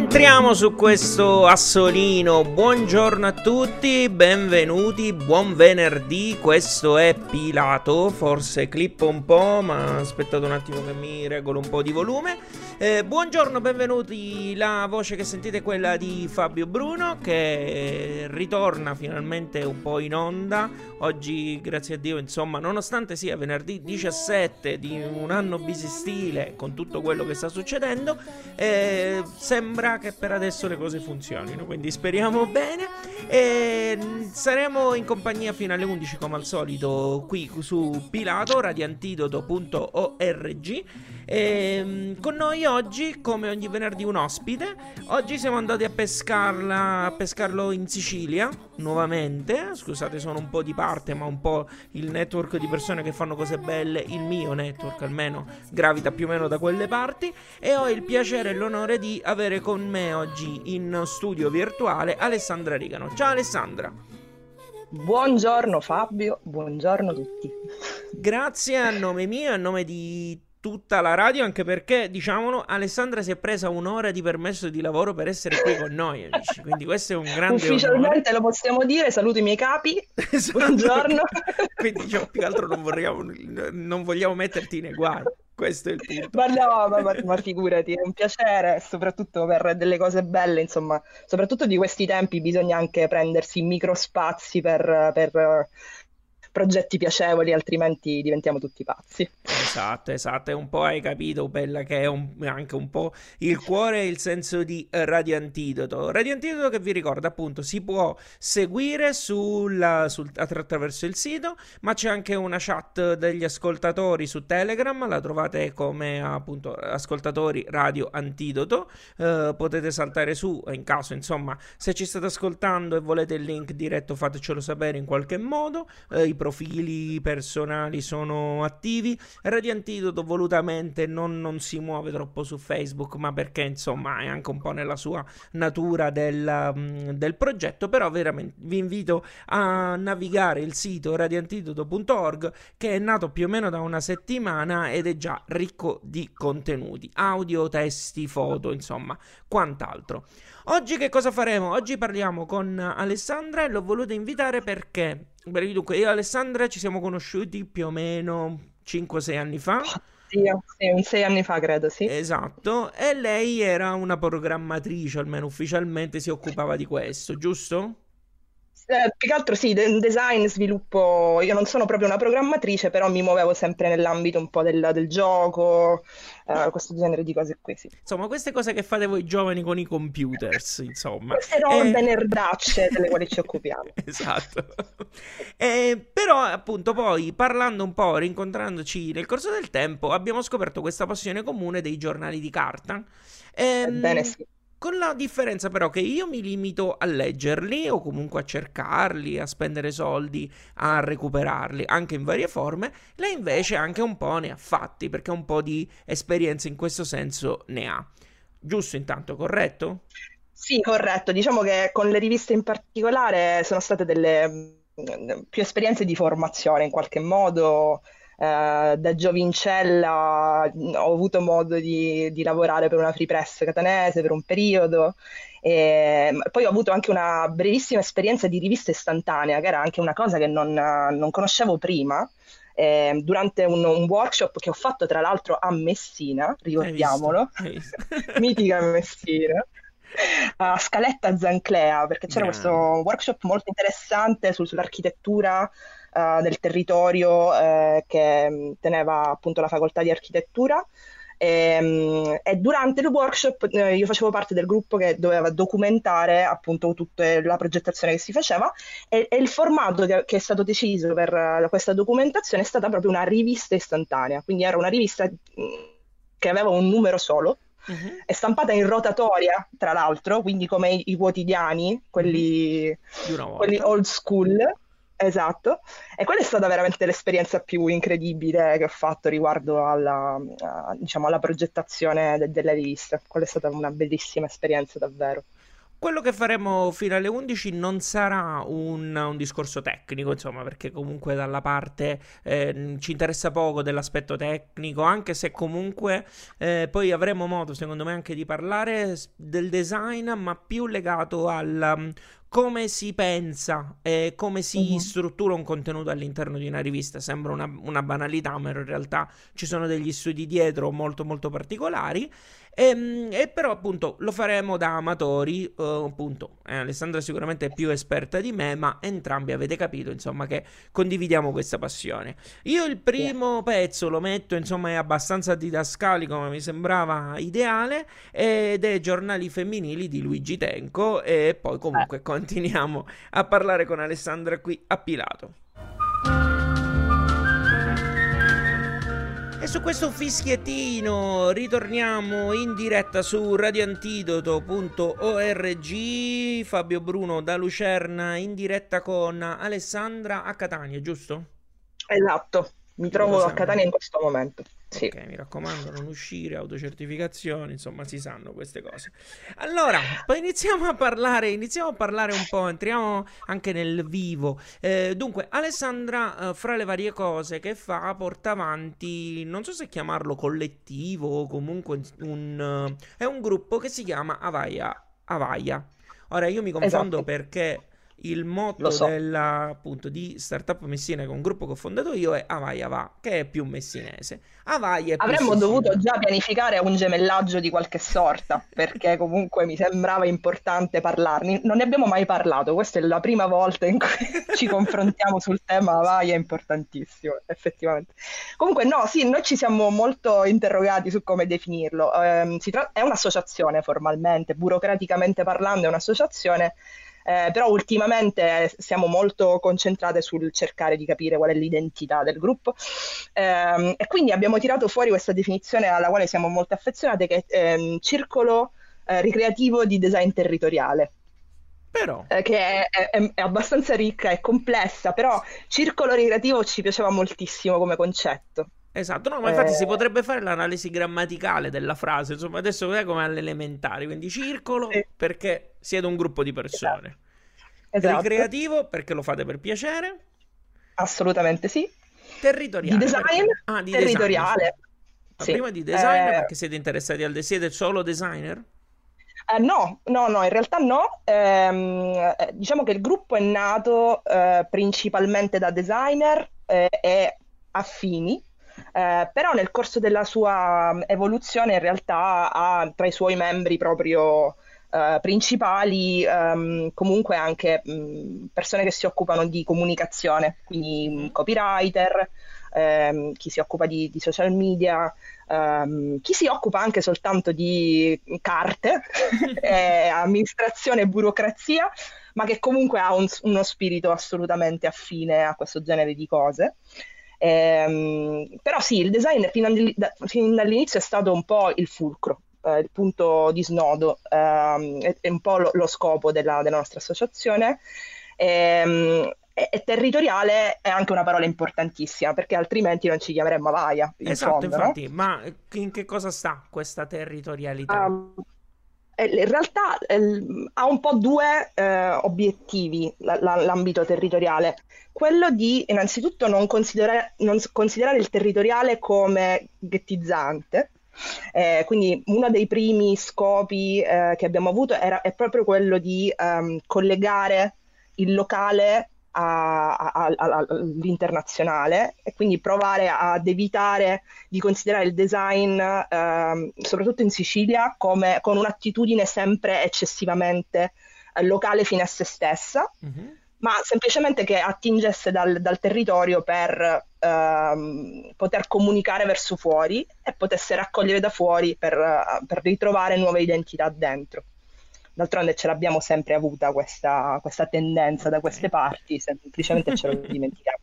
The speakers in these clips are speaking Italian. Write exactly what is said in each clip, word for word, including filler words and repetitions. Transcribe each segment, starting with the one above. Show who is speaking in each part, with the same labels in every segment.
Speaker 1: Entriamo su questo assolino. Buongiorno a tutti, benvenuti, buon venerdì. Questo è Pilato. Forse clippo un po', ma aspettate un attimo che mi regolo un po' di volume. eh, Buongiorno, benvenuti. La voce che sentite è quella di Fabio Bruno, che ritorna finalmente un po' in onda. Oggi, grazie a Dio, insomma, nonostante sia venerdì diciassette di un anno bisestile, con tutto quello che sta succedendo, eh, sembra che per adesso le cose funzionino, quindi speriamo bene. E saremo in compagnia fino alle undici come al solito qui su Pilato, radiantidoto punto org. E con noi oggi, come ogni venerdì, un ospite. Oggi siamo andati a pescarla, a pescarlo in Sicilia nuovamente. Scusate, sono un po' di parte, ma un po' il network di persone che fanno cose belle, il mio network almeno, gravita più o meno da quelle parti. E ho il piacere e l'onore di avere con me oggi in studio virtuale Alessandra Rigano. Ciao Alessandra.
Speaker 2: Buongiorno Fabio, buongiorno a tutti.
Speaker 1: Grazie a nome mio e a nome di tutta la radio, anche perché, diciamolo, Alessandra si è presa un'ora di permesso di lavoro per essere qui con noi, amici. Quindi questo è un grande
Speaker 2: Ufficialmente
Speaker 1: onore.
Speaker 2: Lo possiamo dire, saluto i miei capi.
Speaker 1: Esatto.
Speaker 2: Buongiorno.
Speaker 1: Quindi diciamo, più che altro non vogliamo, non vogliamo metterti nei guai. Questo è il punto.
Speaker 2: Ma no, ma, ma, ma figurati, è un piacere, soprattutto per delle cose belle, insomma, soprattutto di questi tempi bisogna anche prendersi microspazi per, per progetti piacevoli, altrimenti diventiamo tutti pazzi.
Speaker 1: Esatto, esatto, è un po', hai capito, Bella, che è un, anche un po' il cuore e il senso di eh, Radio Antidoto. Radio Antidoto, che vi ricordo, appunto, si può seguire sulla, sul, attraverso il sito, ma c'è anche una chat degli ascoltatori su Telegram, la trovate come appunto ascoltatori Radio Antidoto. Eh, potete saltare su in caso, insomma, se ci state ascoltando e volete il link diretto, fatecelo sapere in qualche modo. Eh, i profili personali sono attivi. Radio Antidoto volutamente non, non si muove troppo su Facebook, ma perché insomma è anche un po' nella sua natura del, um, del progetto. Però veramente vi invito a navigare il sito radiantidoto punto org, che è nato più o meno da una settimana ed è già ricco di contenuti, audio, testi, foto, insomma quant'altro. Oggi che cosa faremo? Oggi parliamo con Alessandra e l'ho voluta invitare perché, beh, dunque, io e Alessandra ci siamo conosciuti più o meno cinque sei anni fa.
Speaker 2: Sì, sì, un sei anni fa credo, sì.
Speaker 1: Esatto, e lei era una programmatrice, almeno ufficialmente si occupava di questo, giusto?
Speaker 2: Eh, più che altro sì, de- design, sviluppo, io non sono proprio una programmatrice, però mi muovevo sempre nell'ambito un po' del, del gioco, eh, questo genere di cose qui, sì.
Speaker 1: Insomma, queste cose che fate voi giovani con i computers, insomma.
Speaker 2: Queste
Speaker 1: E...
Speaker 2: robe nerdacce delle quali ci occupiamo.
Speaker 1: Esatto. E, però, appunto, poi parlando un po', rincontrandoci nel corso del tempo, abbiamo scoperto questa passione comune dei giornali di carta.
Speaker 2: Ebbene
Speaker 1: Ehm,
Speaker 2: sì.
Speaker 1: Con la differenza però che io mi limito a leggerli o comunque a cercarli, a spendere soldi, a recuperarli, anche in varie forme. Lei invece anche un po' ne ha fatti, perché un po' di esperienza in questo senso ne ha. Giusto intanto, corretto?
Speaker 2: Sì, corretto. Diciamo che con le riviste in particolare sono state delle mh, più esperienze di formazione in qualche modo. Eh, da giovincella mh, ho avuto modo di, di lavorare per una free press catanese per un periodo. E m- poi ho avuto anche una brevissima esperienza di rivista istantanea, che era anche una cosa che non, non conoscevo prima. Eh, durante un, un workshop che ho fatto tra l'altro a Messina,
Speaker 1: Hai visto?
Speaker 2: ricordiamolo,
Speaker 1: Hai visto?
Speaker 2: mitica Messina, a Scaletta Zanclea, perché c'era questo
Speaker 1: Grande.
Speaker 2: workshop molto interessante sul- sull'architettura eh, del territorio eh, che mh, teneva appunto la facoltà di architettura. E, mh, e durante il workshop eh, io facevo parte del gruppo che doveva documentare appunto tutta la progettazione che si faceva e, e il formato che, che è stato deciso per eh, questa documentazione è stata proprio una rivista istantanea, quindi era una rivista mh, che aveva un numero solo.
Speaker 1: Mhm,
Speaker 2: È stampata in rotatoria, tra l'altro, quindi come i, i quotidiani,
Speaker 1: mhm.
Speaker 2: quelli,
Speaker 1: Di una
Speaker 2: quelli
Speaker 1: volta.
Speaker 2: old school, esatto. E quella è stata veramente l'esperienza più incredibile che ho fatto riguardo alla, a- diciamo, alla progettazione de- delle riviste. Quella è stata una bellissima esperienza, davvero.
Speaker 1: quello che faremo fino alle undici non sarà un, un discorso tecnico, insomma, perché comunque dalla parte eh, ci interessa poco dell'aspetto tecnico, anche se comunque eh, poi avremo modo, secondo me, anche di parlare del design, ma più legato al um, come si pensa e come si
Speaker 2: Mhm.
Speaker 1: struttura un contenuto all'interno di una rivista. Sembra una, una banalità, ma in realtà ci sono degli studi dietro molto molto particolari. E, e però appunto lo faremo da amatori, eh, appunto eh, Alessandra sicuramente è più esperta di me, ma entrambi avete capito insomma che condividiamo questa passione. Io il
Speaker 2: Sì.
Speaker 1: primo pezzo lo metto, insomma è abbastanza didascalico, ma mi sembrava ideale, ed è Giornali femminili di Luigi Tenco, e poi
Speaker 2: Eh.
Speaker 1: comunque continuiamo a parlare con Alessandra qui a Pilato. E su questo fischiettino ritorniamo in diretta su radioantidoto punto org. Fabio Bruno da Lucerna in diretta con Alessandra a Catania, giusto?
Speaker 2: Esatto, mi
Speaker 1: Loro
Speaker 2: trovo a
Speaker 1: sanno.
Speaker 2: Catania in questo momento. Sì.
Speaker 1: Ok, mi raccomando, non uscire, autocertificazioni, insomma, si sanno queste cose. Allora, poi iniziamo a parlare, iniziamo a parlare un po', entriamo anche nel vivo. Eh, dunque, Alessandra, eh, fra le varie cose che fa, porta avanti, non so se chiamarlo collettivo o comunque un, eh, è un gruppo che si chiama Avaia. Avaia. Ora, io mi confondo
Speaker 2: Esatto,
Speaker 1: perché il
Speaker 2: lo
Speaker 1: motto
Speaker 2: so.
Speaker 1: della, appunto, di Startup Messina, che è un gruppo che ho fondato io, è Avaia va, che è più messinese. Avaia è più
Speaker 2: Avremmo dovuto
Speaker 1: siciliano.
Speaker 2: già pianificare un gemellaggio di qualche sorta, perché comunque mi sembrava importante parlarne. Non ne abbiamo mai parlato, questa è la prima volta in cui ci confrontiamo sul tema, vai, è importantissimo, effettivamente. Comunque no, sì, noi ci siamo molto interrogati su come definirlo. Ehm, si tra- è un'associazione formalmente, burocraticamente parlando è un'associazione, eh, però ultimamente siamo molto concentrate sul cercare di capire qual è l'identità del gruppo. Ehm, e quindi abbiamo tirato fuori questa definizione alla quale siamo molto affezionate, che è ehm, circolo eh, ricreativo di design territoriale.
Speaker 1: Però,
Speaker 2: eh, Che è, è- è abbastanza ricca e complessa, però circolo ricreativo ci piaceva moltissimo come concetto.
Speaker 1: esatto, no, ma
Speaker 2: Eh,
Speaker 1: infatti si potrebbe fare l'analisi grammaticale della frase, insomma, adesso è come alle elementari, quindi
Speaker 2: sì,
Speaker 1: circolo perché siete un gruppo di
Speaker 2: esatto,
Speaker 1: persone,
Speaker 2: esatto,
Speaker 1: ricreativo perché lo fate per piacere,
Speaker 2: assolutamente sì. Di
Speaker 1: territoriale
Speaker 2: design
Speaker 1: perché... Ah, di design, sì.
Speaker 2: territoriale,
Speaker 1: Ma
Speaker 2: sì.
Speaker 1: prima di design
Speaker 2: Eh,
Speaker 1: perché siete interessati al... de- siete solo designer?
Speaker 2: Eh, no, no, no, in realtà no. Ehm, eh, diciamo che il gruppo è nato eh, principalmente da designer eh, e affini, eh, però nel corso della sua mm, evoluzione in realtà ha tra i suoi membri proprio eh, principali ehm, comunque anche mh, persone che si occupano di comunicazione, quindi mh,
Speaker 1: Mhm.
Speaker 2: copywriter, ehm, chi si occupa di, di social media, ehm, chi si occupa anche soltanto di carte, e amministrazione e burocrazia, ma che comunque ha un- uno spirito assolutamente affine a questo genere di cose. Ehm, però sì, il design fin, dall- da- fin dall'inizio è stato un po' il fulcro, eh, il punto di snodo, ehm, è, è un po' lo, lo scopo della, della nostra associazione. Ehm, e, e territoriale è anche una parola importantissima, perché altrimenti non ci chiameremmo Avaia, in
Speaker 1: Esatto,
Speaker 2: fondo, no?
Speaker 1: infatti, ma in che cosa sta questa territorialità?
Speaker 2: Um, eh, In realtà eh, ha un po' due eh, obiettivi la- la- l'ambito territoriale. Quello di innanzitutto non considerare, non s- considerare il territoriale come ghettizzante. Eh, quindi uno dei primi scopi eh, che abbiamo avuto era, è proprio quello di ehm, collegare il locale a- a- a- a- all'internazionale e quindi provare ad evitare di considerare il design, ehm, soprattutto in Sicilia, come con un'attitudine sempre eccessivamente eh, locale fine a se stessa,
Speaker 1: Mhm.
Speaker 2: ma semplicemente che attingesse dal, dal territorio per ehm, poter comunicare verso fuori e potesse raccogliere da fuori per, eh, per ritrovare nuove identità dentro. D'altronde ce l'abbiamo sempre avuta questa, questa tendenza da
Speaker 1: Ok.
Speaker 2: queste parti, semplicemente ce lo dimentichiamo.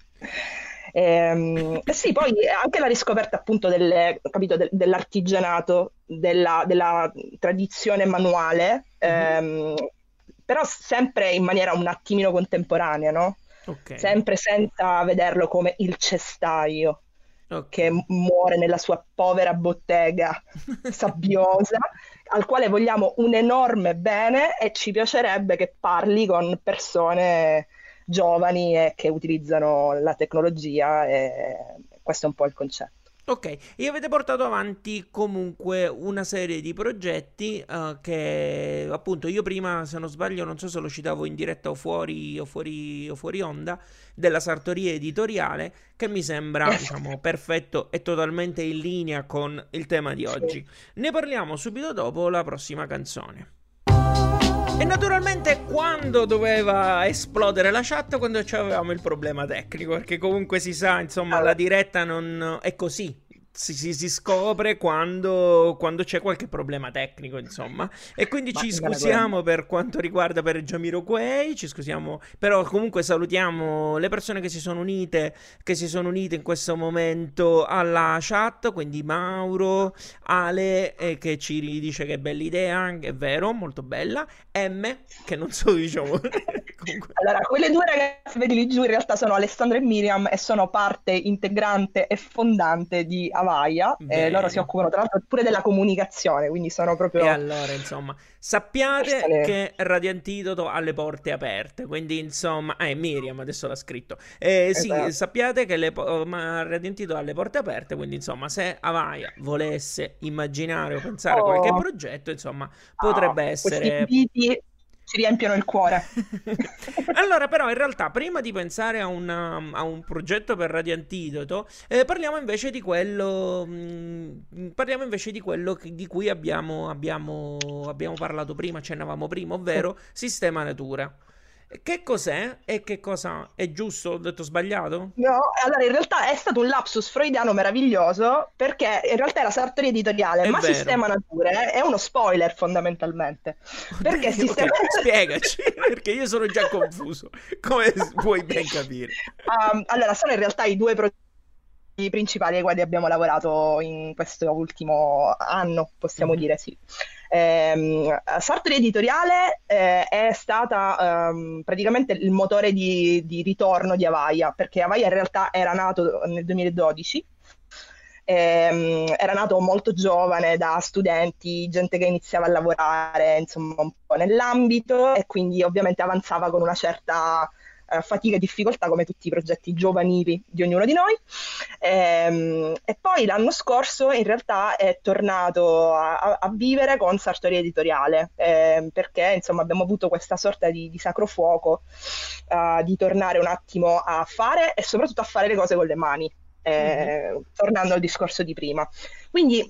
Speaker 2: Ehm, E, sì, poi anche la riscoperta appunto delle- capito, del- dell'artigianato, della, della tradizione manuale,
Speaker 1: Mhm.
Speaker 2: ehm, però sempre in maniera un attimino contemporanea, no?
Speaker 1: Ok.
Speaker 2: Sempre senza vederlo come il cestaio.
Speaker 1: Ok.
Speaker 2: che m- muore nella sua povera bottega sabbiosa, al quale vogliamo un enorme bene e ci piacerebbe che parli con persone giovani e che utilizzano la tecnologia e questo è un po' il concetto.
Speaker 1: Ok, e avete portato avanti comunque una serie di progetti eh, che appunto io prima, se non sbaglio, non so se lo citavo in diretta o fuori, o fuori, o fuori onda, della sartoria editoriale, che mi sembra, diciamo, perfetto e totalmente in linea con il tema di
Speaker 2: Sì.
Speaker 1: oggi. Ne parliamo subito dopo la prossima canzone. E naturalmente quando doveva esplodere la chat, quando avevamo il problema tecnico, perché comunque si sa, insomma, la
Speaker 2: Allora,
Speaker 1: diretta non è così. Si, si- si scopre quando, quando c'è qualche problema tecnico, insomma. E quindi
Speaker 2: ma
Speaker 1: ci
Speaker 2: ci mancherebbe.
Speaker 1: scusiamo per quanto riguarda per Jamiroquai, ci scusiamo, però comunque salutiamo le persone che si sono unite, che si sono unite in questo momento alla chat, quindi Mauro, Ale, eh, che ci dice che è bella idea, che è vero, molto bella. M, che non so, diciamo, comunque,
Speaker 2: Allora, quelle due ragazze, vedi lì giù, in realtà sono Alessandra e Miriam e sono parte integrante e fondante di Avaya. E loro si
Speaker 1: bene.
Speaker 2: occupano tra l'altro pure della comunicazione, quindi sono
Speaker 1: E
Speaker 2: proprio
Speaker 1: allora, insomma, sappiate
Speaker 2: persone...
Speaker 1: che Radio Antidoto ha le porte aperte, quindi insomma, eh, Miriam adesso l'ha scritto. Eh, sì,
Speaker 2: Esatto.
Speaker 1: sappiate che le po- ma Radio Antidoto ha le porte aperte, quindi insomma, se Avaya volesse immaginare o pensare a qualche
Speaker 2: Oh,
Speaker 1: progetto, insomma,
Speaker 2: ah,
Speaker 1: potrebbe
Speaker 2: questi
Speaker 1: essere.
Speaker 2: inviti ci riempiono il cuore.
Speaker 1: Allora, però, in realtà, prima di pensare a, una- a un progetto per Radio Antidoto, eh, parliamo invece di quello. mh, parliamo invece di quello che- di cui abbiamo, abbiamo, abbiamo parlato prima, accennavamo prima,
Speaker 2: Sì.
Speaker 1: ovvero Sistema Natura. Che cos'è e che cosa è giusto? Ho detto sbagliato?
Speaker 2: No, allora in realtà è stato un lapsus freudiano meraviglioso perché in realtà era sartoria editoriale,
Speaker 1: È
Speaker 2: ma
Speaker 1: vero.
Speaker 2: Sistema Nature è uno spoiler fondamentalmente. Perché
Speaker 1: Oddio,
Speaker 2: Sistema...
Speaker 1: ok, spiegaci, perché io sono già confuso, come puoi ben capire.
Speaker 2: Um, allora, sono in realtà i due progetti principali ai quali abbiamo lavorato in questo ultimo anno, possiamo
Speaker 1: Mhm.
Speaker 2: dire sì. Ehm, Sartori Editoriale eh, è stata ehm, praticamente il motore di, di ritorno di Avaya, perché Avaya in realtà era nato nel duemiladodici, ehm, era nato molto giovane da studenti, gente che iniziava a lavorare insomma un po' nell'ambito e quindi ovviamente avanzava con una certa eh, fatica e difficoltà come tutti i progetti giovanili di ognuno di noi. Ehm, e poi l'anno scorso in realtà è tornato a, a- a vivere con Sartoria Editoriale, ehm, perché insomma abbiamo avuto questa sorta di, di sacro fuoco eh, di tornare un attimo a fare e soprattutto a fare le cose con le mani,
Speaker 1: Mhm.
Speaker 2: eh, tornando al discorso di prima. Quindi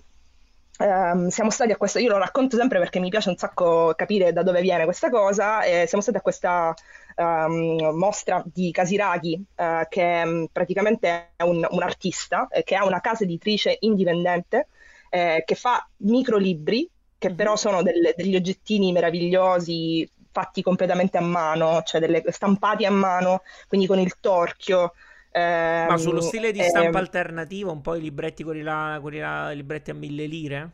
Speaker 2: ehm, siamo stati a questa, io lo racconto sempre perché mi piace un sacco capire da dove viene questa cosa, e siamo stati a questa ehm, mostra di Casiraghi, eh, che mh, praticamente è un, un artista, eh, che ha una casa editrice indipendente, eh, che fa microlibri, che
Speaker 1: Mhm.
Speaker 2: però sono delle- degli oggettini meravigliosi, fatti completamente a mano, cioè delle, stampati a mano, quindi con il torchio.
Speaker 1: Ma sullo
Speaker 2: Ehm,
Speaker 1: stile di stampa
Speaker 2: ehm,
Speaker 1: alternativa, un po' i libretti, quelli là, quelli là, i libretti a mille lire?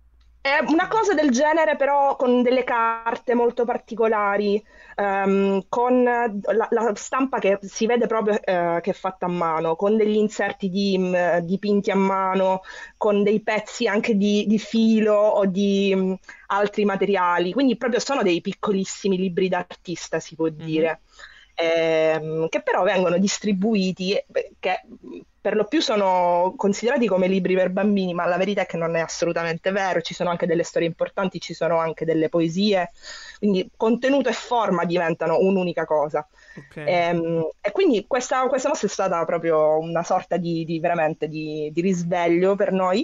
Speaker 2: È una cosa del genere, però con delle carte molto particolari, ehm, con la, la stampa che si vede proprio eh, che è fatta a mano, con degli inserti di, mh, dipinti a mano, con dei pezzi anche di, di filo o di mh, altri materiali. Quindi proprio sono dei piccolissimi libri d'artista, si può
Speaker 1: Mhm.
Speaker 2: dire, ehm, che però vengono distribuiti, eh, che per lo più sono considerati come libri per bambini, ma la verità è che non è assolutamente vero, ci sono anche delle storie importanti, ci sono anche delle poesie, quindi contenuto e forma diventano un'unica cosa.
Speaker 1: Ok.
Speaker 2: Ehm, E, quindi questa, questa mostra è stata proprio una sorta di, di veramente di, di risveglio per noi.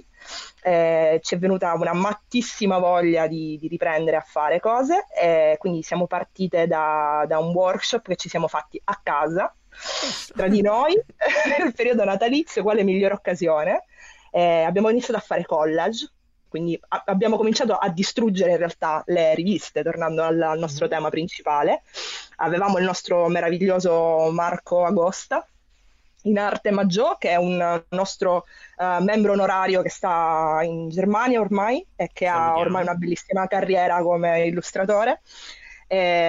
Speaker 2: Eh, ci è venuta una mattissima voglia di, di riprendere a fare cose, e quindi siamo partite da, da un workshop che ci siamo fatti a casa
Speaker 1: Questo.
Speaker 2: tra di noi nel periodo natalizio, quale migliore occasione? Eh, abbiamo iniziato a fare collage, quindi a- abbiamo cominciato a distruggere in realtà le riviste, tornando al, al nostro
Speaker 1: Mhm.
Speaker 2: tema principale. Avevamo il nostro meraviglioso Marco Agosta in arte Maggiò, che è un nostro eh, membro onorario che sta in Germania ormai e che ha ormai
Speaker 1: Salutiamo.
Speaker 2: una bellissima carriera come illustratore.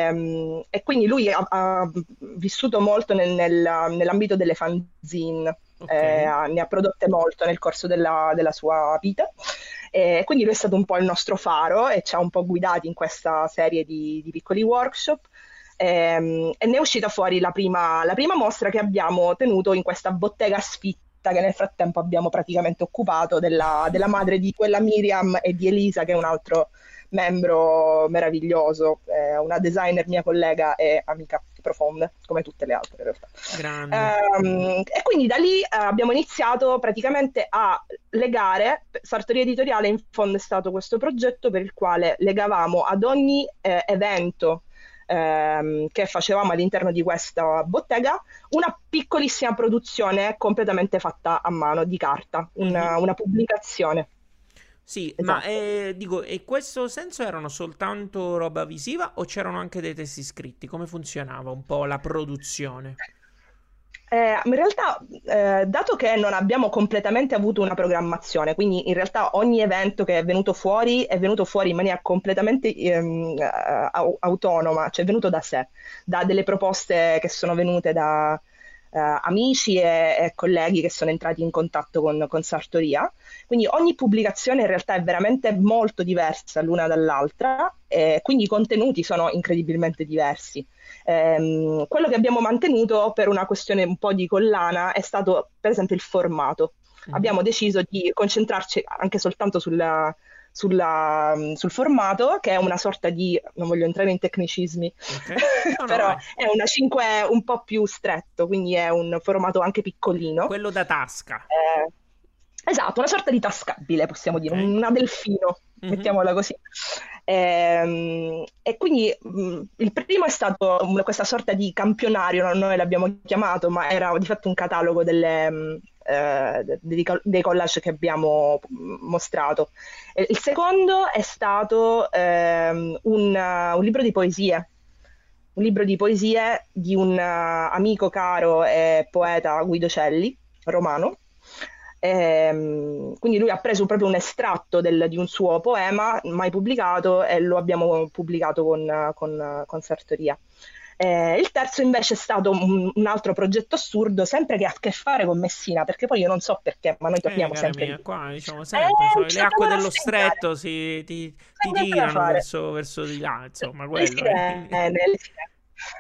Speaker 2: Ehm, E, quindi lui ha, ha vissuto molto nel- nel- nell'ambito delle fanzine.
Speaker 1: Ok,
Speaker 2: eh, ha- ne ha prodotte molto nel corso della, della sua vita. E quindi lui è stato un po' il nostro faro e ci ha un po' guidati in questa serie di, di piccoli workshop. Ehm, e ne è uscita fuori la prima, la prima mostra che abbiamo tenuto in questa bottega sfitta che nel frattempo abbiamo praticamente occupato della, della madre di quella Miriam e di Elisa, che è un altro membro meraviglioso, eh, una designer mia collega e amica profonda, come tutte le altre in realtà.
Speaker 1: grande.
Speaker 2: Ehm, e quindi da lì eh, abbiamo iniziato praticamente a legare, Sartoria Editoriale in fondo è stato questo progetto per il quale legavamo ad ogni eh, evento ehm, che facevamo all'interno di questa bottega una piccolissima produzione completamente fatta a mano di carta,
Speaker 1: Mhm.
Speaker 2: una, una pubblicazione.
Speaker 1: Sì, ma
Speaker 2: Esatto.
Speaker 1: eh, dico, e questo senso erano soltanto roba visiva o c'erano anche dei testi scritti? Come funzionava un po' la produzione?
Speaker 2: Eh, in realtà, eh, dato che non abbiamo completamente avuto una programmazione, quindi in realtà ogni evento che è venuto fuori è venuto fuori in maniera completamente ehm, eh, au- autonoma, cioè è venuto da sé, da delle proposte che sono venute da eh, amici e, e colleghi che sono entrati in contatto con, con Sartoria. Quindi ogni pubblicazione in realtà è veramente molto diversa l'una dall'altra, e quindi i contenuti sono incredibilmente diversi. Ehm, quello che abbiamo mantenuto per una questione un po' di collana è stato per esempio il formato.
Speaker 1: Mhm.
Speaker 2: Abbiamo deciso di concentrarci anche soltanto sulla- sulla- sul formato, che è una sorta di, non voglio entrare in tecnicismi,
Speaker 1: Ok. No, no,
Speaker 2: però
Speaker 1: vai.
Speaker 2: è una cinque un po' più stretto, quindi è un formato anche piccolino.
Speaker 1: Quello da tasca.
Speaker 2: Eh, esatto, una sorta di tascabile, possiamo
Speaker 1: Ok.
Speaker 2: dire, una delfino,
Speaker 1: Mhm.
Speaker 2: mettiamola così. Ehm, e quindi mh, il primo è stato un- questa sorta di campionario, no? Noi l'abbiamo chiamato, ma era di fatto un catalogo delle, mh, eh, de- dei, col- dei collage che abbiamo mh, mostrato. E il secondo è stato ehm, un, uh, un libro di poesie, un libro di poesie di un uh, amico caro e poeta Guido Celli, romano. Ehm, quindi lui ha preso proprio un estratto del- di un suo poema mai pubblicato e lo abbiamo pubblicato con, con, con Sartoria. Eh, il terzo invece è stato un, un altro progetto assurdo, sempre che ha a che fare con Messina, perché poi io non so perché, ma noi
Speaker 1: Eh,
Speaker 2: torniamo
Speaker 1: cara
Speaker 2: sempre lì.
Speaker 1: mia, qua diciamo sempre,
Speaker 2: Eh,
Speaker 1: so- le
Speaker 2: c'è
Speaker 1: acque
Speaker 2: poco da
Speaker 1: dello
Speaker 2: spiegare,
Speaker 1: stretto si, ti,
Speaker 2: c'è
Speaker 1: ti
Speaker 2: niente da
Speaker 1: tirano
Speaker 2: fare.
Speaker 1: verso, verso di là, insomma,
Speaker 2: Le
Speaker 1: quello è. Quindi-
Speaker 2: sirene, le sirene.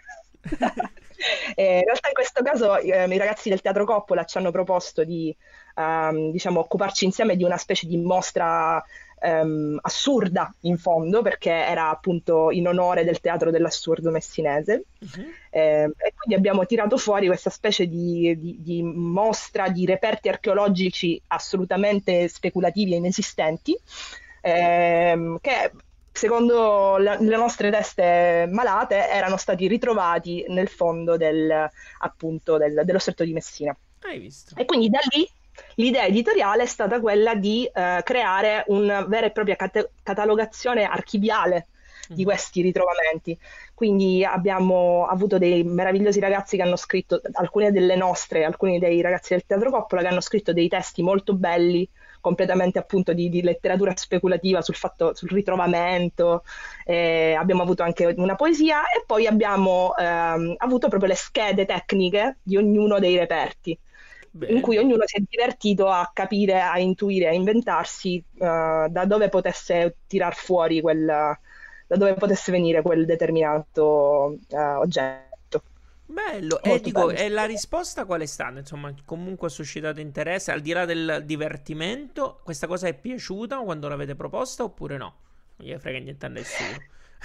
Speaker 2: Eh, in realtà in questo caso ehm, i ragazzi del Teatro Coppola ci hanno proposto di ehm, diciamo, occuparci insieme di una specie di mostra ehm, assurda in fondo, perché era appunto in onore del teatro dell'assurdo messinese.
Speaker 1: Mhm.
Speaker 2: Eh, e quindi abbiamo tirato fuori questa specie di, di- di mostra di reperti archeologici assolutamente speculativi e inesistenti, ehm, che secondo la- le nostre teste malate erano stati ritrovati nel fondo del, appunto, del- dello Stretto di Messina.
Speaker 1: Hai visto?
Speaker 2: E quindi da lì l'idea editoriale è stata quella di eh, creare una vera e propria cate- catalogazione archiviale di
Speaker 1: Mhm.
Speaker 2: questi ritrovamenti. Quindi abbiamo avuto dei meravigliosi ragazzi che hanno scritto, alcune delle nostre, alcuni dei ragazzi del Teatro Coppola, che hanno scritto dei testi molto belli, completamente appunto di, di letteratura speculativa sul fatto, sul ritrovamento. Eh, abbiamo avuto anche una poesia e poi abbiamo ehm, avuto proprio le schede tecniche di ognuno dei reperti, in cui
Speaker 1: Bello.
Speaker 2: ognuno si è divertito a capire, a intuire, a inventarsi eh, da dove potesse tirar fuori quel, da dove potesse venire quel determinato eh, oggetto.
Speaker 1: Bello, e
Speaker 2: Molto
Speaker 1: dico,
Speaker 2: bello.
Speaker 1: e la risposta qual è stata? Insomma, comunque ha suscitato interesse, al di là del divertimento, questa cosa è piaciuta quando l'avete proposta oppure no? Non gli frega niente a nessuno.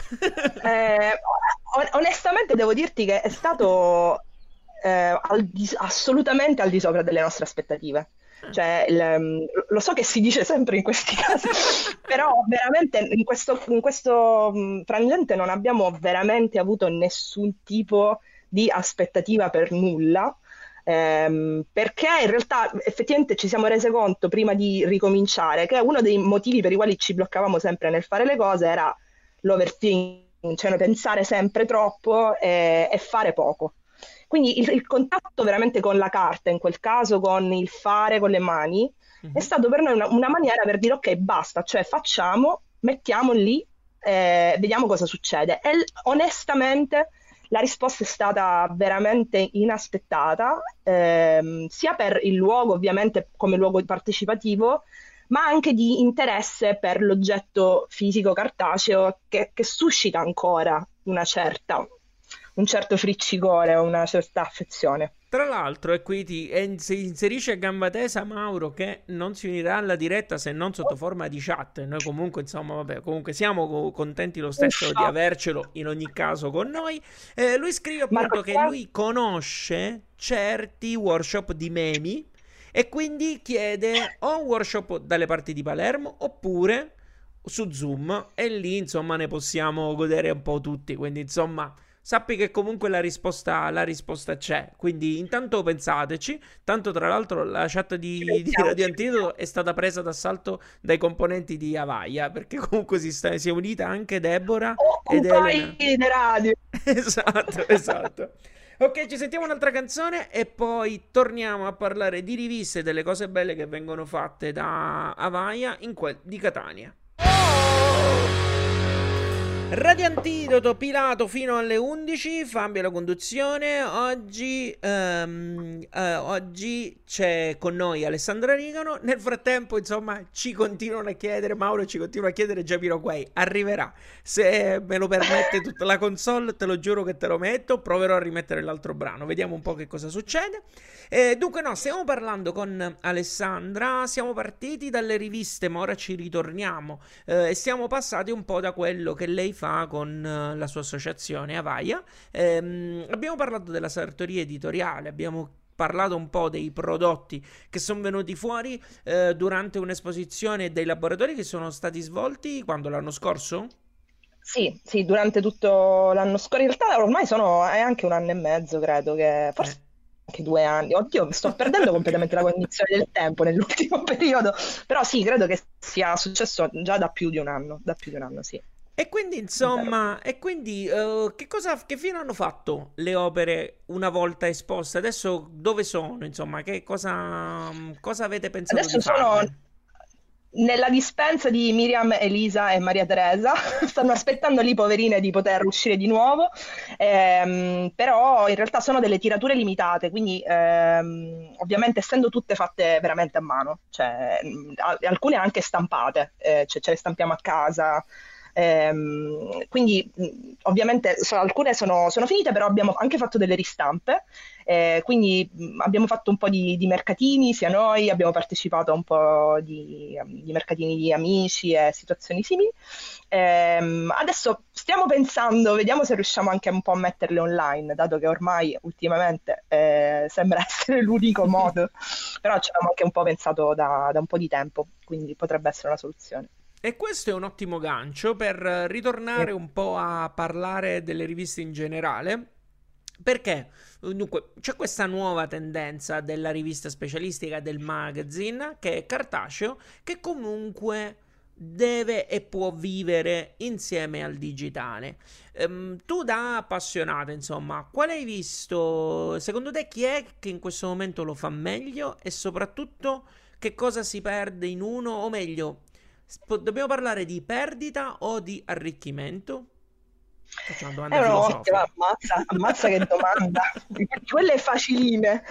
Speaker 2: Eh, on- onestamente devo dirti che è stato eh, al di- assolutamente al di sopra delle nostre aspettative.
Speaker 1: Ah.
Speaker 2: Cioè, il, ehm, lo so che si dice sempre in questi casi, però veramente in questo, in questo mh, frangente non abbiamo veramente avuto nessun tipo di aspettativa per nulla. Ehm, perché in realtà effettivamente ci siamo rese conto prima di ricominciare che uno dei motivi per i quali ci bloccavamo sempre nel fare le cose era l'overthinking, cioè pensare sempre troppo e, e fare poco. Quindi il, il contatto veramente con la carta, in quel caso con il fare con le mani, è
Speaker 1: Mhm.
Speaker 2: stato per noi una, una maniera per dire ok, basta, cioè facciamo, mettiamo lì, eh, vediamo cosa succede. E l- onestamente la risposta è stata veramente inaspettata, ehm, sia per il luogo, ovviamente come luogo partecipativo, ma anche di interesse per l'oggetto fisico cartaceo che, che suscita ancora una certa, un certo friccicore, una certa affezione.
Speaker 1: Tra l'altro, e qui ti e si inserisce a gamba tesa Mauro che non si unirà alla diretta se non sotto forma di chat. Noi comunque, insomma, vabbè, comunque siamo co- contenti lo stesso di
Speaker 2: Uffa.
Speaker 1: avercelo in ogni caso con noi. Eh, lui scrive
Speaker 2: Marco,
Speaker 1: appunto che lui conosce certi workshop di memi e quindi chiede o un workshop dalle parti di Palermo oppure su Zoom e lì, insomma, ne possiamo godere un po' tutti. Quindi, insomma, sappi che comunque la risposta, la risposta c'è. Quindi intanto pensateci. Tanto tra l'altro la chat
Speaker 2: ci
Speaker 1: di, di
Speaker 2: pensiamo,
Speaker 1: Radio
Speaker 2: ci
Speaker 1: Antidoto
Speaker 2: pensiamo.
Speaker 1: è stata presa d'assalto dai componenti di Avaia, perché comunque si, sta- si è unita anche Deborah ed
Speaker 2: Occupai
Speaker 1: Elena.
Speaker 2: le radio.
Speaker 1: Esatto, esatto. Ok, ci sentiamo un'altra canzone e poi torniamo a parlare di riviste e delle cose belle che vengono fatte da Avaia in quel di Catania. Radio Antidoto, Pilato fino alle undici, Fabio la conduzione. Oggi, ehm, eh, oggi c'è con noi Alessandra Rigano. Nel frattempo, insomma, ci continuano a chiedere, Mauro ci continua a chiedere Jamiroquai. Arriverà. Se me lo permette tutta la console, te lo giuro che te lo metto. Proverò a rimettere l'altro brano. Vediamo un po' che cosa succede. Eh, dunque, no, stiamo parlando con Alessandra. Siamo partiti dalle riviste, ma ora ci ritorniamo. Eh, e siamo passati un po' da quello che lei fa con eh, la sua associazione Avaia. Ehm, abbiamo parlato della sartoria editoriale, abbiamo parlato un po' dei prodotti che sono venuti fuori eh, durante un'esposizione e dei laboratori che sono stati svolti quando l'anno scorso?
Speaker 2: Sì, sì, durante tutto l'anno scorso, in realtà ormai sono, è anche un anno e mezzo, credo che,
Speaker 1: Eh.
Speaker 2: forse anche due anni. Oddio, sto perdendo completamente la cognizione del tempo nell'ultimo periodo, però sì, credo che sia successo già da più di un anno, da più di un anno, sì,
Speaker 1: E quindi,
Speaker 2: è vero.
Speaker 1: insomma, e quindi eh, che cosa, che fine hanno fatto le opere una volta esposte? Adesso dove sono? Insomma, che cosa, cosa avete pensato di
Speaker 2: Adesso sono
Speaker 1: farne?
Speaker 2: nella dispensa di Miriam, Elisa e Maria Teresa, stanno aspettando lì, poverine, di poter uscire di nuovo. Ehm, però in realtà sono delle tirature limitate, quindi ehm, ovviamente essendo tutte fatte veramente a mano, cioè mh, al- alcune anche stampate, eh, cioè ce le stampiamo a casa. Ehm, quindi mh, ovviamente so- alcune sono, sono finite, però abbiamo anche fatto delle ristampe. Eh, quindi mh, abbiamo fatto un po' di, di mercatini, sia noi, abbiamo partecipato a un po' di, di mercatini di amici e situazioni simili. Ehm, adesso stiamo pensando, vediamo se riusciamo anche un po' a metterle online, dato che ormai ultimamente eh, sembra essere l'unico modo, però ci abbiamo anche un po' pensato da, da un po' di tempo, quindi potrebbe essere una soluzione.
Speaker 1: E questo è un ottimo gancio per eh,
Speaker 2: Sì.
Speaker 1: ritornare un po' a parlare delle riviste in generale. Perché dunque c'è questa nuova tendenza della rivista specialistica del magazine che è cartaceo, che comunque deve e può vivere insieme al digitale. Ehm, tu da appassionata, insomma, quale hai visto? Secondo te chi è che in questo momento lo fa meglio e soprattutto che cosa si perde in uno o meglio, sp- dobbiamo parlare di perdita o di arricchimento? Faccio una
Speaker 2: È
Speaker 1: domanda
Speaker 2: un'ottima,
Speaker 1: filosofica.
Speaker 2: ammazza, ammazza che domanda. Quelle faciline.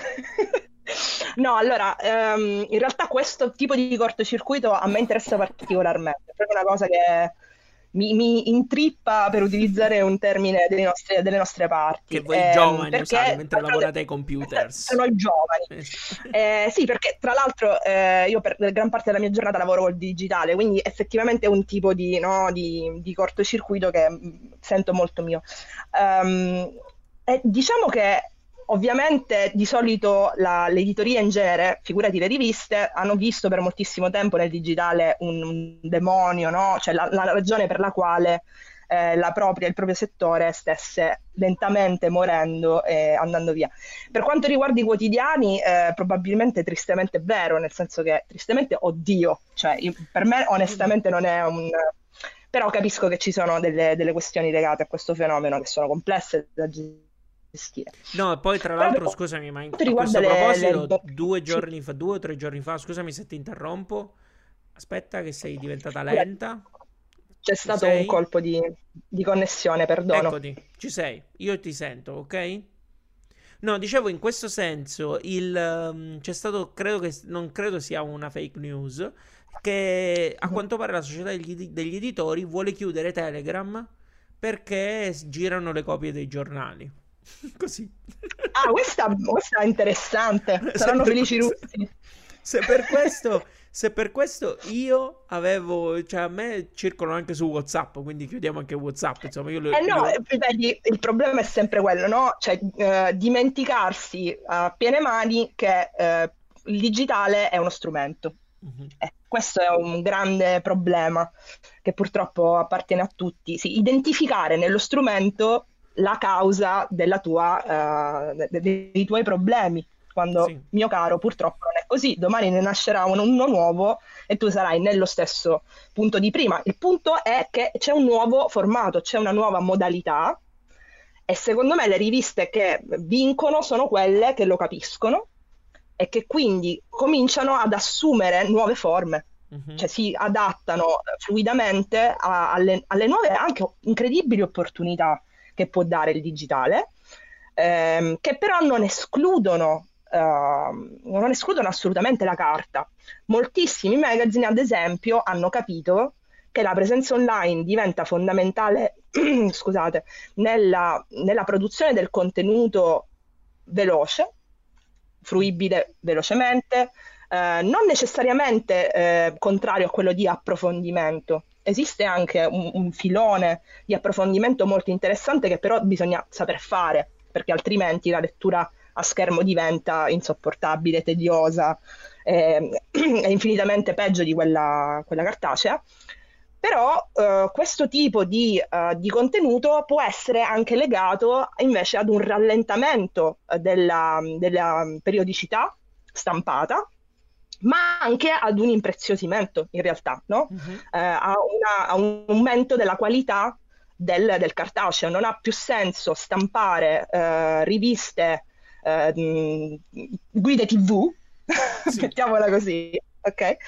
Speaker 2: No, allora, ehm, in realtà questo tipo di cortocircuito a me interessa particolarmente, è proprio una cosa che mi, mi intrippa, per utilizzare un termine delle nostre, delle nostre
Speaker 1: Che
Speaker 2: parti,
Speaker 1: voi
Speaker 2: ehm,
Speaker 1: giovani usate
Speaker 2: perché
Speaker 1: mentre lavorate ai computers.
Speaker 2: sono i giovani. Eh, sì, perché tra l'altro eh, io per gran parte della mia giornata lavoro col digitale, quindi effettivamente è un tipo di, no, di, di cortocircuito che mh, sento molto mio. Ehm, e diciamo che ovviamente di solito la- l'editoria in genere, figurati le riviste, hanno visto per moltissimo tempo nel digitale un, un demonio, no? Cioè la, la ragione per la quale eh, la propria- il proprio settore stesse lentamente morendo e andando via. Per quanto riguarda i quotidiani, eh, probabilmente tristemente è vero, nel senso che tristemente, oddio, cioè io- per me onestamente non è un... Però capisco che ci sono delle, delle questioni legate a questo fenomeno che sono complesse da gestire.
Speaker 1: No, e poi tra
Speaker 2: Però per
Speaker 1: l'altro, scusami, ma in-
Speaker 2: quanto
Speaker 1: a
Speaker 2: riguarda
Speaker 1: questo
Speaker 2: le, le
Speaker 1: proposito,
Speaker 2: ribo-
Speaker 1: due
Speaker 2: sì,
Speaker 1: giorni fa, due o tre giorni fa, scusami se ti interrompo, aspetta che sei diventata
Speaker 2: figurati.
Speaker 1: lenta.
Speaker 2: C'è
Speaker 1: Ci
Speaker 2: stato un
Speaker 1: sei?
Speaker 2: colpo di, di connessione, perdono.
Speaker 1: Eccoti, ci sei. Io ti sento, ok? No, dicevo in questo senso, il, ehm, c'è stato, credo che, non credo sia una fake news, che a
Speaker 2: Mhm.
Speaker 1: quanto pare la società degli, edi- degli editori vuole chiudere Telegram perché s- girano le copie dei giornali. Così.
Speaker 2: Ah, questa, questa è interessante.
Speaker 1: Se
Speaker 2: Saranno
Speaker 1: per
Speaker 2: felici i
Speaker 1: questo,
Speaker 2: russi.
Speaker 1: se per questo, se per questo io avevo, cioè a me circolano anche su WhatsApp, quindi chiudiamo anche WhatsApp, insomma, io
Speaker 2: Eh
Speaker 1: le,
Speaker 2: no,
Speaker 1: le-
Speaker 2: eh, vedi, il problema è sempre quello, no? Cioè, eh, dimenticarsi a piene mani che eh, il digitale è uno strumento.
Speaker 1: Mhm.
Speaker 2: Eh, questo è un grande problema che purtroppo appartiene a tutti. Sì, identificare nello strumento la causa della tua, eh, de- de- dei tuoi problemi. Quando,
Speaker 1: Sì.
Speaker 2: mio caro, purtroppo non è così. Domani ne nascerà uno, uno nuovo e tu sarai nello stesso punto di prima. Il punto è che c'è un nuovo formato, c'è una nuova modalità e secondo me le riviste che vincono sono quelle che lo capiscono e che quindi cominciano ad assumere nuove forme,
Speaker 1: Mhm.
Speaker 2: cioè si adattano eh, fluidamente a- alle, alle nuove anche incredibili opportunità che può dare il digitale, ehm, che però non escludono, ehm, non escludono assolutamente la carta. Moltissimi magazine, ad esempio, hanno capito che la presenza online diventa fondamentale, scusate, nella, nella produzione del contenuto veloce, fruibile velocemente, eh, non necessariamente eh, contrario a quello di approfondimento. Esiste anche un, un filone di approfondimento molto interessante che però bisogna saper fare, perché altrimenti la lettura a schermo diventa insopportabile, tediosa, eh, è infinitamente peggio di quella, quella cartacea. Però eh, questo tipo di, eh, di contenuto può essere anche legato invece ad un rallentamento eh, della, della periodicità stampata, ma anche ad un impreziosimento in realtà, no?
Speaker 1: Mhm.
Speaker 2: Eh, a, una- a un aumento della qualità del, del cartaceo. Non ha più senso stampare eh, riviste, eh, mh, guide T V,
Speaker 1: Sì.
Speaker 2: mettiamola così, ok? Eh,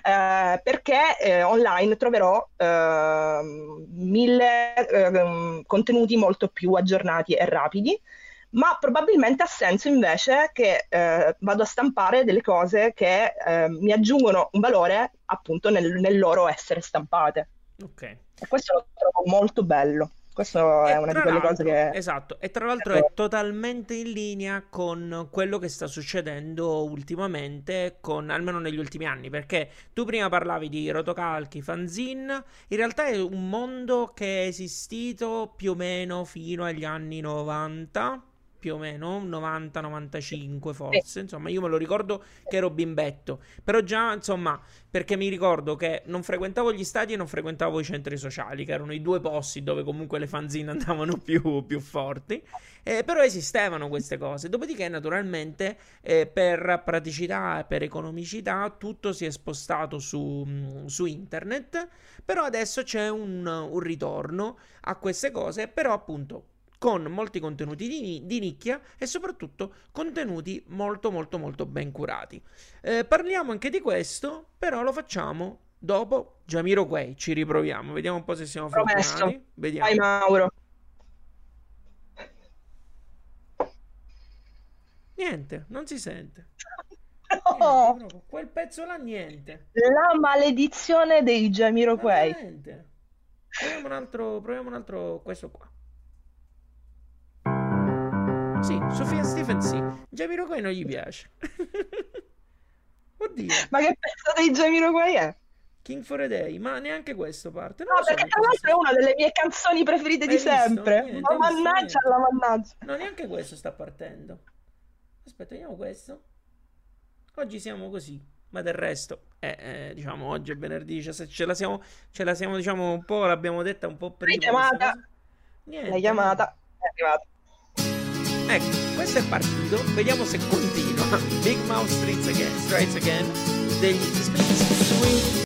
Speaker 2: perché eh, online troverò eh, mille eh, contenuti molto più aggiornati e rapidi, ma probabilmente ha senso invece che eh, vado a stampare delle cose che eh, mi aggiungono un valore appunto nel, nel loro essere stampate.
Speaker 1: Ok.
Speaker 2: E questo lo trovo molto bello. Questa è
Speaker 1: E
Speaker 2: una di
Speaker 1: tra
Speaker 2: quelle cose
Speaker 1: l'altro,
Speaker 2: che
Speaker 1: esatto, e tra l'altro è
Speaker 2: adoro.
Speaker 1: totalmente in linea con quello che sta succedendo ultimamente, con, almeno negli ultimi anni, perché tu prima parlavi di rotocalchi, fanzine, in realtà è un mondo che è esistito più o meno fino agli anni novanta, più o meno, novanta novantacinque
Speaker 2: Sì,
Speaker 1: forse, insomma io me lo ricordo che ero bimbetto, però già, insomma, perché mi ricordo che non frequentavo gli stadi e non frequentavo i centri sociali, che erano i due posti dove comunque le fanzine andavano più, più forti. Eh, però esistevano queste cose. Dopodiché, naturalmente, eh, per praticità e per economicità, tutto si è spostato su, mm, su internet. Però adesso c'è un, un ritorno a queste cose, però appunto con molti contenuti di, ni- di nicchia e soprattutto contenuti molto molto molto ben curati. Eh, parliamo anche di questo, però lo facciamo dopo Jamiroquai. Ci riproviamo, vediamo un po' se siamo
Speaker 2: promesso.
Speaker 1: fortunati.
Speaker 2: Vai
Speaker 1: Vediamo.
Speaker 2: Mauro.
Speaker 1: Niente, non si sente. Niente,
Speaker 2: No!
Speaker 1: proprio quel pezzo là, niente.
Speaker 2: La maledizione dei
Speaker 1: Ma
Speaker 2: Jamiroquai.
Speaker 1: veramente. Proviamo un altro, proviamo un altro, questo qua. Sì, Sofia Stephen sì. Jamiroquai non gli piace. Oddio.
Speaker 2: Ma che pezzo dei Jamiroquai è?
Speaker 1: King for a Day, ma neanche questo parte.
Speaker 2: No,
Speaker 1: Non lo so
Speaker 2: perché
Speaker 1: che
Speaker 2: tra
Speaker 1: cosa sta
Speaker 2: l'altro è una
Speaker 1: succedendo.
Speaker 2: delle mie canzoni preferite di
Speaker 1: Hai visto?
Speaker 2: sempre.
Speaker 1: Niente,
Speaker 2: Ma
Speaker 1: hai visto?
Speaker 2: mannaggia
Speaker 1: Niente.
Speaker 2: la mannaggia.
Speaker 1: No, neanche questo sta partendo. Aspetta, vediamo questo. Oggi siamo così. Ma del resto, eh, eh, diciamo, oggi è venerdì diciassette, ce la siamo, ce la siamo, diciamo, un po', l'abbiamo detta un po'
Speaker 2: L'hai
Speaker 1: prima questa
Speaker 2: chiamata,
Speaker 1: cosa.
Speaker 2: l'hai
Speaker 1: Niente, niente.
Speaker 2: chiamata, è arrivata.
Speaker 1: Ecco, questo è partito. Vediamo se continua. Big Mouth Streets Again, Strikes Again, degli Space Swing.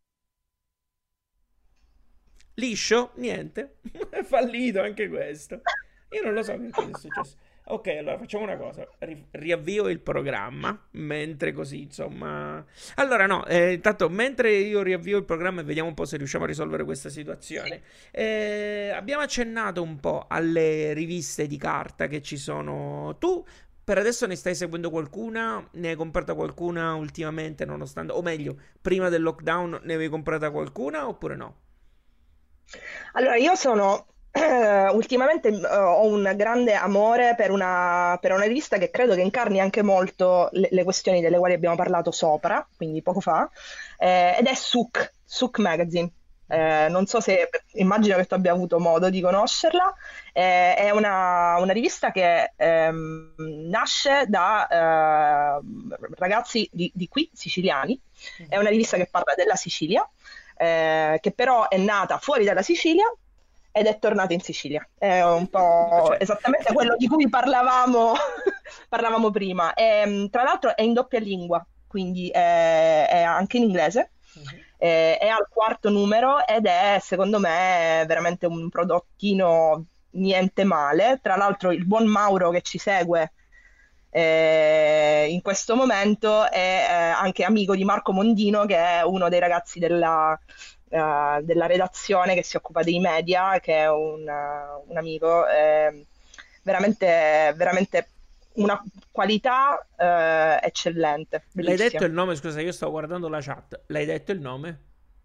Speaker 1: Liscio? Niente. È fallito anche questo. Io non lo so che cosa è successo. Ok, allora facciamo una cosa, ri- riavvio il programma, mentre così, insomma... Allora no, eh, intanto mentre io riavvio il programma e vediamo un po' se riusciamo a risolvere questa
Speaker 2: Sì.
Speaker 1: situazione, eh, abbiamo accennato un po' alle riviste di carta che ci sono. Tu per adesso ne stai seguendo qualcuna? Ne hai comprata qualcuna ultimamente, nonostante... O meglio, prima del lockdown ne avevi comprata qualcuna oppure no?
Speaker 2: Allora, io sono eh, ultimamente eh, ho un grande amore per una, per una rivista che credo che incarni anche molto le, le questioni delle quali abbiamo parlato sopra, quindi poco fa, eh, ed è Souk, Souk Magazine. Eh, non so se, immagino che tu abbia avuto modo di conoscerla. Eh, è una, una rivista che ehm, nasce da eh, ragazzi di, di qui, siciliani. È
Speaker 1: Mhm.
Speaker 2: una rivista che parla della Sicilia, eh, che però è nata fuori dalla Sicilia ed è tornata in Sicilia. È un po'
Speaker 1: Cioè...
Speaker 2: esattamente quello di cui parlavamo, parlavamo prima. E, tra l'altro è in doppia lingua, quindi è, è anche in inglese.
Speaker 1: Mhm.
Speaker 2: È, è al quarto numero ed è, secondo me, veramente un prodottino niente male. Tra l'altro il buon Mauro che ci segue eh, in questo momento è eh, anche amico di Marco Mondino, che è uno dei ragazzi della, eh, della redazione che si occupa dei media, che è un, eh, un amico, eh, veramente, veramente una qualità eh, eccellente,
Speaker 1: L'hai detto
Speaker 2: bellissima.
Speaker 1: il nome? Scusa, io stavo guardando la chat. L'hai detto il nome?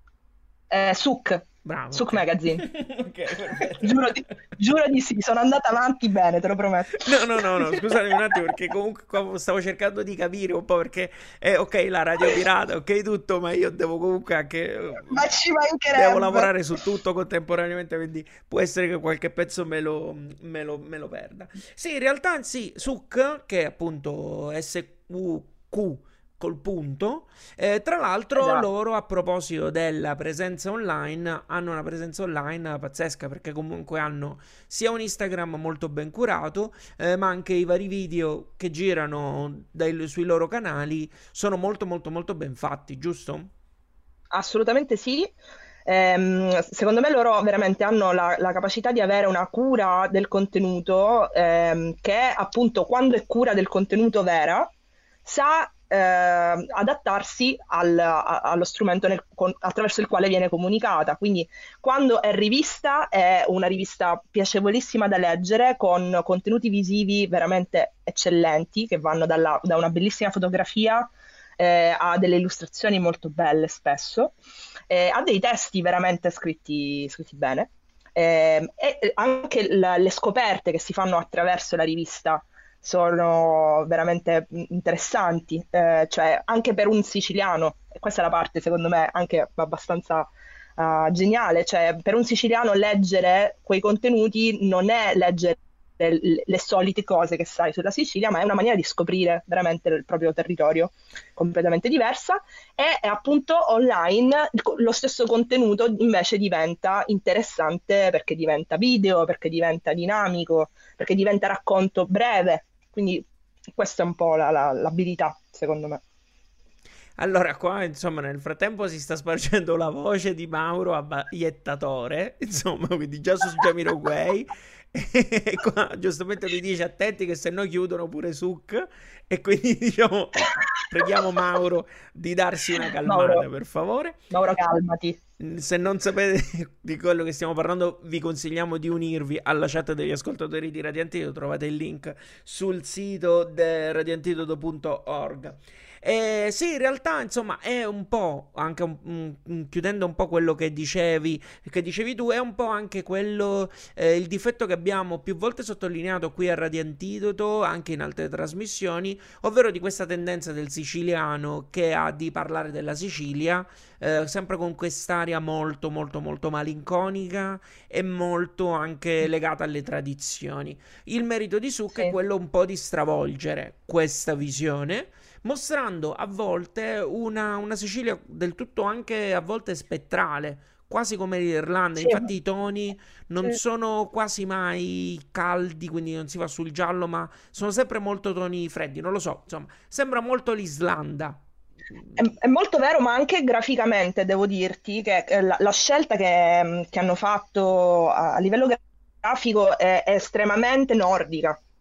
Speaker 2: Eh, Souk,
Speaker 1: Bravo,
Speaker 2: Souk
Speaker 1: ok.
Speaker 2: Magazine.
Speaker 1: Ok, perfetto.
Speaker 2: Giuro di, giuro di sì, sono andata avanti bene, te lo prometto.
Speaker 1: No, no, no, no, scusatemi un attimo perché comunque qua stavo cercando di capire un po' perché è ok la radio pirata, ok tutto, ma io devo comunque anche... eh,
Speaker 2: Ma ci
Speaker 1: devo
Speaker 2: mancherebbe.
Speaker 1: lavorare su tutto contemporaneamente, quindi può essere che qualche pezzo me lo, me lo- me lo perda. Sì, in realtà sì, Suk, che è appunto S U Q col punto, eh, tra l'altro
Speaker 2: Esatto.
Speaker 1: loro a proposito della presenza online hanno una presenza online pazzesca perché comunque hanno sia un Instagram molto ben curato, eh, ma anche i vari video che girano dai- sui loro canali sono molto molto molto ben fatti, giusto?
Speaker 2: Assolutamente sì. Ehm, secondo me loro veramente hanno la, la capacità di avere una cura del contenuto ehm, che appunto quando è cura del contenuto vera sa ehm, adattarsi al- a- allo strumento nel- con- attraverso il quale viene comunicata. Quindi quando è rivista è una rivista piacevolissima da leggere con contenuti visivi veramente eccellenti che vanno dalla- da una bellissima fotografia eh, ha delle illustrazioni molto belle spesso, eh, ha dei testi veramente scritti, scritti bene, eh, e anche la- le scoperte che si fanno attraverso la rivista sono veramente interessanti, eh, cioè anche per un siciliano, e questa è la parte secondo me anche abbastanza uh, geniale, cioè per un siciliano leggere quei contenuti non è leggere le, le solite cose che sai sulla Sicilia, ma è una maniera di scoprire veramente il proprio territorio completamente diversa e appunto online lo stesso contenuto invece diventa interessante perché diventa video, perché diventa dinamico, perché diventa racconto breve. Quindi questa è un po' la- la- l'abilità, secondo me.
Speaker 1: Allora, qua, insomma, nel frattempo si sta spargendo la voce di Mauro Abbagliettatore, insomma, quindi già su Jamiroquai. E qua giustamente lui dice attenti che se no chiudono pure Suk e quindi diciamo preghiamo Mauro di darsi una
Speaker 2: Mauro,
Speaker 1: calmata per favore.
Speaker 2: Mauro, calmati.
Speaker 1: Se non sapete di quello che stiamo parlando, vi consigliamo di unirvi alla chat degli ascoltatori di Radio Antidoto. Trovate il link sul sito de radiantidoto punto org. Eh, sì, in realtà, insomma, è un po' anche un- un- un- chiudendo un po' quello che dicevi, che dicevi tu, è un po' anche quello, eh, il difetto che abbiamo più volte sottolineato qui a Radio Antidoto, anche in altre trasmissioni, ovvero di questa tendenza del siciliano che ha di parlare della Sicilia eh, sempre con quest'aria molto molto molto malinconica e molto anche legata alle tradizioni. Il merito di Suk è
Speaker 2: Sì,
Speaker 1: quello un po' di stravolgere questa visione, mostrando a volte una, una Sicilia del tutto anche a volte spettrale. Quasi come l'Irlanda,
Speaker 2: sì,
Speaker 1: infatti i toni non
Speaker 2: sì.
Speaker 1: sono quasi mai caldi, quindi non si va sul giallo, ma sono sempre molto toni freddi. Non lo so, insomma, sembra molto l'Islanda.
Speaker 2: È, è molto vero, ma anche graficamente devo dirti che eh, la, la scelta che, che hanno fatto a, a livello grafico è, è estremamente nordica.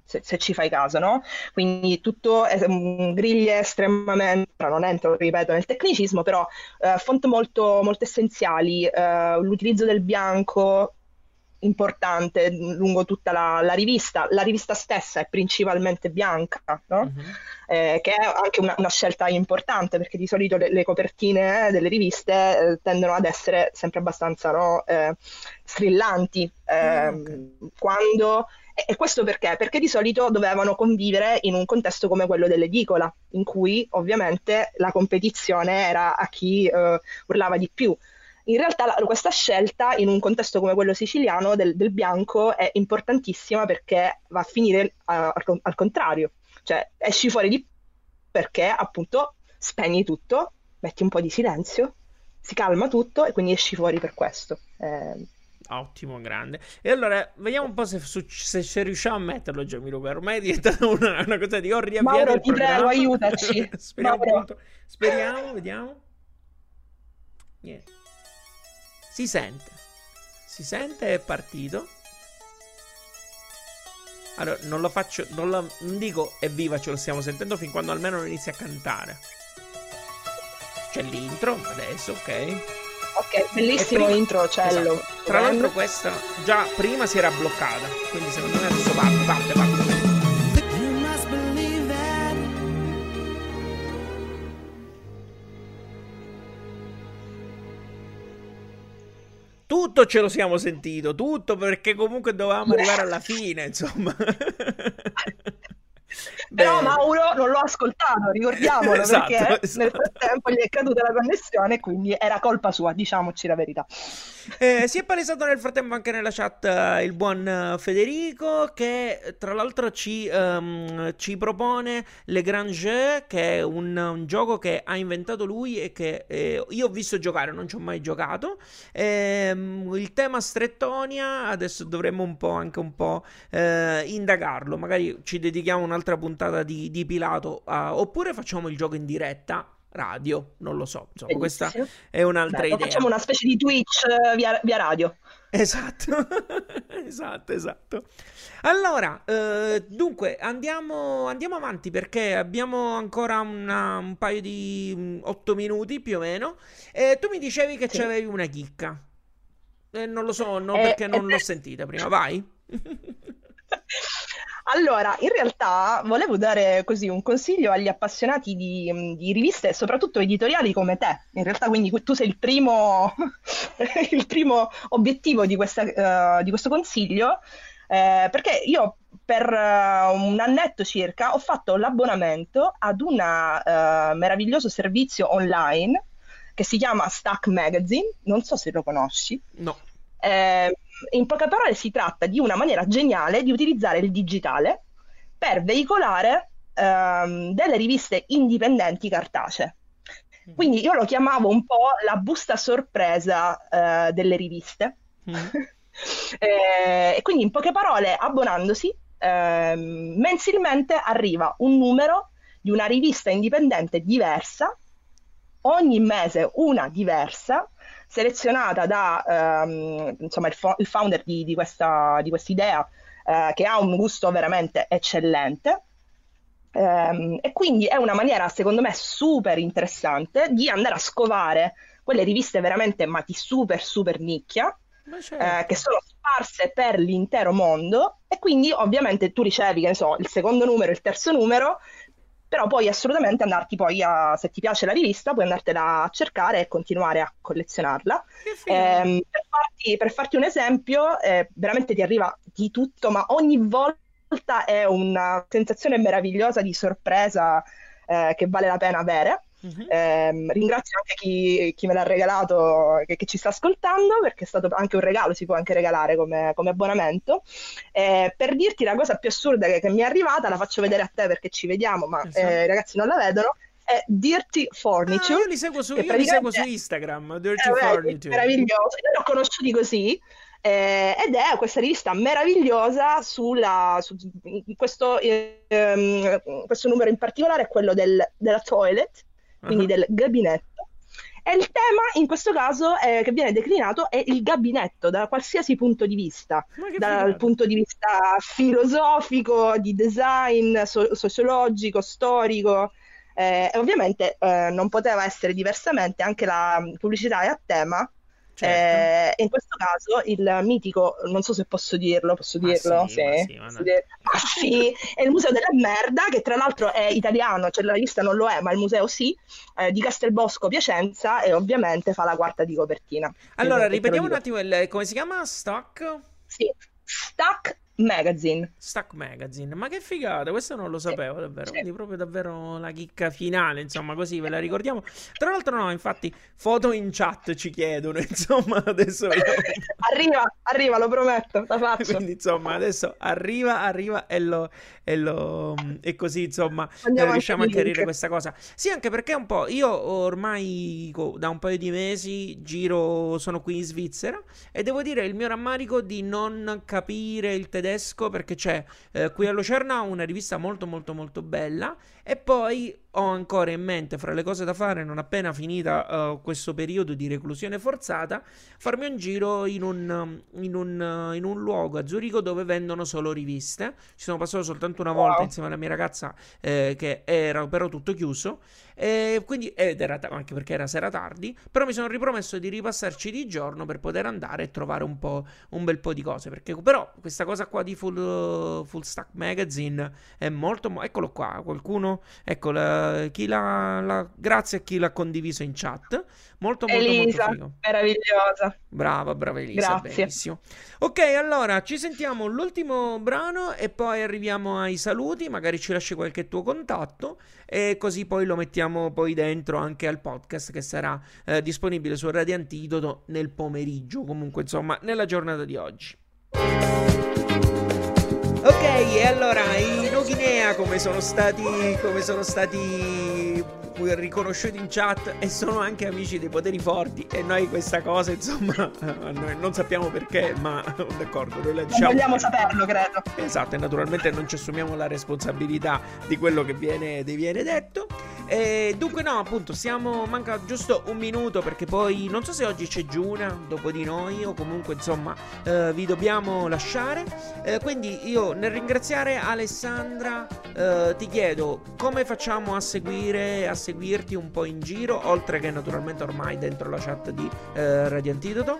Speaker 2: se, se ci fai caso, no? Quindi tutto è, um, griglie estremamente, ora non entro, ripeto, nel tecnicismo, però eh, font molto, molto essenziali, eh, l'utilizzo del bianco importante lungo tutta la, la rivista. La rivista stessa è principalmente bianca, no?
Speaker 1: Mhm.
Speaker 2: Eh, che è anche una, una scelta importante perché di solito le, le copertine delle riviste eh, tendono ad essere sempre abbastanza, no, eh, strillanti.
Speaker 1: Ah, ok.
Speaker 2: ehm, quando... E e questo perché? Perché di solito dovevano convivere in un contesto come quello dell'edicola, in cui ovviamente la competizione era a chi eh, urlava di più. In realtà la- questa scelta in un contesto come quello siciliano del, del bianco è importantissima perché va a finire eh, al, con- al contrario, cioè esci fuori di perché appunto spegni tutto, metti un po' di silenzio, si calma tutto e quindi esci fuori per questo. Eh,
Speaker 1: Ottimo, grande. E allora, vediamo un po' se, suc- se, se riusciamo a metterlo, Gianmiro, per ormai è diventata una, una cosa di ho riavviato
Speaker 2: Mauro,
Speaker 1: il
Speaker 2: ti prego,
Speaker 1: programma.
Speaker 2: aiutaci.
Speaker 1: Speriamo
Speaker 2: Mauro.
Speaker 1: appunto. Speriamo, vediamo. Niente. Si sente. Si sente, è partito. Allora, non lo faccio, non, la- non dico evviva, ce lo stiamo sentendo fin quando almeno non inizia a cantare. C'è l'intro, adesso, ok.
Speaker 2: Ok,
Speaker 1: E
Speaker 2: bellissimo
Speaker 1: prima,
Speaker 2: intro, cello.
Speaker 1: esatto. Tra l'altro questa già prima si era bloccata, quindi secondo me adesso parte, parte, parte.
Speaker 3: You must believe that
Speaker 1: Tutto ce lo siamo sentito, tutto perché comunque dovevamo arrivare alla
Speaker 2: Yes!
Speaker 1: fine, insomma.
Speaker 2: Però
Speaker 1: Bene.
Speaker 2: Mauro non l'ho ascoltato, ricordiamolo,
Speaker 1: Esatto,
Speaker 2: perché nel
Speaker 1: esatto.
Speaker 2: frattempo gli è caduta la connessione, quindi era colpa sua, diciamoci la verità.
Speaker 1: Eh, si è palesato nel frattempo anche nella chat eh, il buon eh, Federico che eh, tra l'altro ci, ehm, ci propone Le Grand Jeu, che è un, un gioco che ha inventato lui e che eh, io ho visto giocare, non ci ho mai giocato. Ehm, il tema Strettonia, adesso dovremmo un po' anche un po' eh, indagarlo, magari ci dedichiamo un'altra puntata di, di Pilato, eh, oppure facciamo il gioco in diretta radio, non lo so, insomma questa
Speaker 2: Bellissimo.
Speaker 1: è un'altra
Speaker 2: Bello,
Speaker 1: idea.
Speaker 2: facciamo una specie di Twitch eh, via, via radio.
Speaker 1: Esatto, esatto, esatto. Allora, eh, dunque, andiamo, andiamo avanti perché abbiamo ancora una- un paio di mm, otto minuti più o meno. E tu mi dicevi che
Speaker 2: Sì.
Speaker 1: c'avevi una chicca. Eh, non lo so, no,
Speaker 2: E-
Speaker 1: perché
Speaker 2: ed
Speaker 1: non l'ho
Speaker 2: è-
Speaker 1: sentita prima. Vai.
Speaker 2: Allora, in realtà volevo dare così un consiglio agli appassionati di, di riviste, soprattutto editoriali come te. In realtà, quindi tu sei il primo, il primo obiettivo di questa, eh, di questo consiglio, eh, perché io per eh, un annetto circa ho fatto l'abbonamento ad un meraviglioso servizio online che si chiama Stack Magazine. Non so se lo conosci.
Speaker 1: No.
Speaker 2: Eh, In poche parole si tratta di una maniera geniale di utilizzare il digitale per veicolare ehm, delle riviste indipendenti cartacee.
Speaker 1: Mhm.
Speaker 2: Quindi io lo chiamavo un po' la busta sorpresa eh, delle riviste.
Speaker 1: Mhm.
Speaker 2: Eh, e quindi in poche parole, abbonandosi, ehm, mensilmente arriva un numero di una rivista indipendente diversa, ogni mese una diversa, selezionata da ehm, insomma, il, fo- il founder di, di questa di quest'idea, eh, che ha un gusto veramente eccellente. Ehm, e quindi è una maniera, secondo me, super interessante di andare a scovare quelle riviste veramente, ma di super, super nicchia,
Speaker 1: Ma
Speaker 2: eh, che
Speaker 1: certo.
Speaker 2: sono sparse per l'intero mondo. E quindi ovviamente tu ricevi, che ne so, il secondo numero, il terzo numero, però puoi assolutamente andarti poi a, se ti piace la rivista, puoi andartela a cercare e continuare a collezionarla.
Speaker 1: Che figata.
Speaker 2: Ehm, per farti, per farti un esempio, eh, veramente ti arriva di tutto, ma ogni volta è una sensazione meravigliosa di sorpresa, eh, che vale la pena avere.
Speaker 1: Mhm.
Speaker 2: Ehm, ringrazio anche chi, chi me l'ha regalato, che, che ci sta ascoltando, perché è stato anche un regalo, si può anche regalare come, come abbonamento. Eh, per dirti la cosa più assurda che, che mi è arrivata, la faccio vedere a te perché ci vediamo, ma eh,
Speaker 1: Esatto.
Speaker 2: i ragazzi non la vedono, è Dirty
Speaker 1: Ah, io
Speaker 2: Furniture,
Speaker 1: li seguo su,
Speaker 2: che
Speaker 1: io li seguo su
Speaker 2: praticamente
Speaker 1: Instagram,
Speaker 2: eh,
Speaker 1: Dirty
Speaker 2: vedi,
Speaker 1: Furniture.
Speaker 2: meraviglioso, io l'ho conosciuti così, eh, ed è questa rivista meravigliosa sulla, su, in questo, ehm, questo numero in particolare è quello del- della toilet, quindi
Speaker 1: Ah.
Speaker 2: del gabinetto, E il tema in questo caso è, che viene declinato è il gabinetto da qualsiasi punto di vista,
Speaker 1: Ma che
Speaker 2: dal
Speaker 1: figata.
Speaker 2: punto di vista filosofico, di design, so- sociologico, storico. Eh, e ovviamente eh, non poteva essere diversamente, anche la pubblicità è a tema.
Speaker 1: Certo.
Speaker 2: Eh, e in questo caso il mitico, non so se posso dirlo, posso
Speaker 1: Ma
Speaker 2: dirlo?
Speaker 1: sì,
Speaker 2: Sì,
Speaker 1: ma sì, ma
Speaker 2: posso
Speaker 1: no.
Speaker 2: dire- ah, sì, è il Museo della Merda, che tra l'altro è italiano, cioè la rivista non lo è, ma il museo sì, eh, di Castelbosco, Piacenza, e ovviamente fa la quarta di copertina, che,
Speaker 1: Allora,
Speaker 2: che te lo
Speaker 1: ripetiamo un
Speaker 2: dico.
Speaker 1: attimo il, come si chiama? Stock?
Speaker 2: Sì, Stack Magazine.
Speaker 1: Stack Magazine, ma che figata, questo non lo
Speaker 2: Sì,
Speaker 1: sapevo davvero,
Speaker 2: sì.
Speaker 1: quindi proprio davvero la chicca finale, insomma, così ve la ricordiamo. Tra l'altro no, infatti, foto in chat ci chiedono, insomma, adesso io...
Speaker 2: Arriva, arriva, lo prometto, la faccio.
Speaker 1: Quindi insomma adesso arriva, arriva e lo, e lo e così insomma eh,
Speaker 2: Andiamo anche
Speaker 1: riusciamo a
Speaker 2: il
Speaker 1: chiarire
Speaker 2: link.
Speaker 1: questa cosa. Sì, anche perché un po' io ormai co- da un paio di mesi giro, sono qui in Svizzera e devo dire il mio rammarico di non capire il tedesco perché c'è eh, qui a Lucerna una rivista molto molto molto bella e poi ho ancora in mente fra le cose da fare non appena finita eh, questo periodo di reclusione forzata farmi un giro in un, um, in un, uh, in un luogo a Zurigo dove vendono solo riviste. Ci sono passato soltanto una volta
Speaker 2: Wow.
Speaker 1: insieme alla mia ragazza eh, che era però tutto chiuso. E quindi, ed era ta- anche perché era sera tardi, però mi sono ripromesso di ripassarci di giorno per poter andare e trovare un po', un bel po' di cose. Perché però questa cosa qua di Full, uh, Full Stack Magazine è molto... mo- eccolo qua, qualcuno... Ecco, la- chi l'ha, la- grazie a chi l'ha condiviso in chat. Molto molto molto
Speaker 2: Elisa,
Speaker 1: figo.
Speaker 2: meravigliosa.
Speaker 1: Brava, brava Elisa,
Speaker 2: Grazie.
Speaker 1: benissimo. Ok, allora ci sentiamo l'ultimo brano e poi arriviamo ai saluti, magari ci lasci qualche tuo contatto e così poi lo mettiamo poi dentro anche al podcast che sarà eh, disponibile su Radio Antidoto nel pomeriggio, comunque insomma nella giornata di oggi. Ok, e allora i No Guinea come sono stati, come sono stati riconosciuti in chat e sono anche amici dei poteri forti e noi questa cosa insomma noi non sappiamo perché ma d'accordo noi la
Speaker 2: Non
Speaker 1: diciamo.
Speaker 2: vogliamo saperlo, credo.
Speaker 1: Esatto, e naturalmente non ci assumiamo la responsabilità di quello che viene, viene detto. E dunque no, appunto, siamo, manca giusto un minuto perché poi non so se oggi c'è Giuna dopo di noi o comunque insomma eh, vi dobbiamo lasciare. Eh, quindi io nel ringraziare Alessandra eh, ti chiedo come facciamo a seguire, a seguirti un po' in giro, oltre che naturalmente ormai dentro la chat di eh, Radio Antidoto.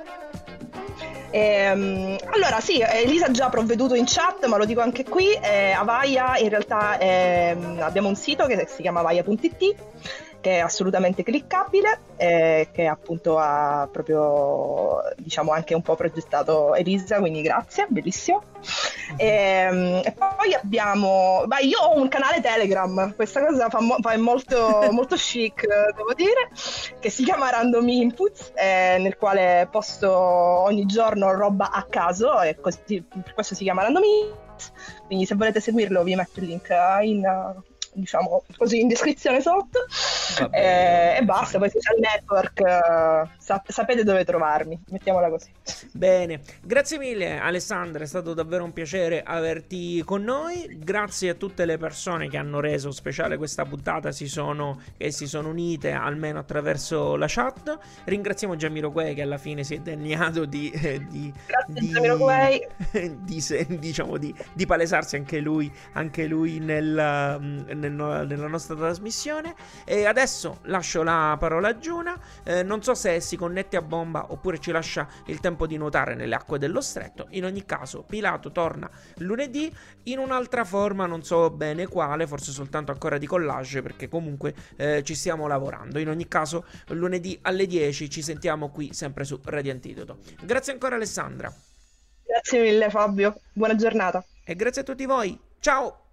Speaker 2: Ehm, allora sì, Elisa ha già provveduto in chat, ma lo dico anche qui, eh, Avaya in realtà ehm, abbiamo un sito che si chiama avaya punto it, che è assolutamente cliccabile, eh, che appunto ha proprio, diciamo, anche un po' progettato Elisa, quindi grazie, bellissimo. Ehm, E, poi abbiamo, beh, io ho un canale Telegram, questa cosa fa, mo- fa- è molto, molto chic, eh, devo dire, che si chiama Random Inputs, eh, nel quale posto ogni giorno roba a caso, e così, per questo si chiama Random Inputs. Quindi se volete seguirlo vi metto il link in, eh, diciamo così, in descrizione sotto.
Speaker 1: Va bene,
Speaker 2: Eh, e basta, poi social network, eh, sap- sapete dove trovarmi, mettiamola così.
Speaker 1: Bene, grazie mille Alessandra, è stato davvero un piacere averti con noi. Grazie a tutte le persone che hanno reso speciale questa puntata, si sono, che si sono unite almeno attraverso la chat. Ringraziamo Jamiroquai che alla fine si è degnato di, eh, di,
Speaker 2: Grazie
Speaker 1: di,
Speaker 2: Jamiroquai.
Speaker 1: di, se- diciamo di, di palesarsi anche lui, anche lui nel, nel- nella nostra trasmissione. E adesso lascio la parola a Giuna. Eh, non so se si connette a bomba oppure ci lascia il tempo di nuotare nelle acque dello stretto. In ogni caso Pilato torna lunedì in un'altra forma, non so bene quale, forse soltanto ancora di collage perché comunque eh, ci stiamo lavorando. In ogni caso lunedì alle dieci ci sentiamo qui sempre su Radio Antidoto. Grazie ancora Alessandra
Speaker 2: Grazie mille Fabio, buona giornata.
Speaker 1: e grazie a tutti voi. Ciao!